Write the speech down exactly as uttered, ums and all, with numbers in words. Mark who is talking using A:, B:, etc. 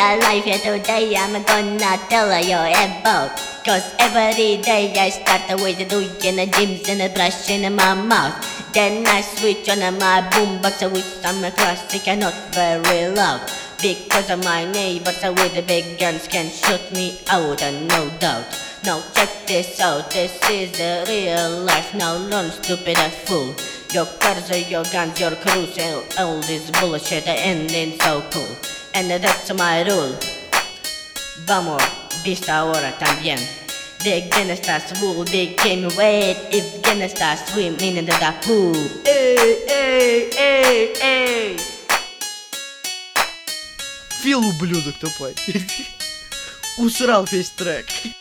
A: real life here today I'm gonna tell you about. Cause every day I start with doing the gyms and brushing my mouth. Then I switch on my boombox with some classic and not very loud. Because my neighbors with the big guns can shoot me out, and no doubt. Now check this out, this is the real life. Now learn, stupid fool. Your cars, your guns, your crews, and all this bullshit ending so cool. And that's my rule. Vamos, vista ahora también. The gangsters will become wet if gangsters swim in the pool. Эй, эй, эй, эй.
B: Фил, ублюдок тупой. Усрал весь трек.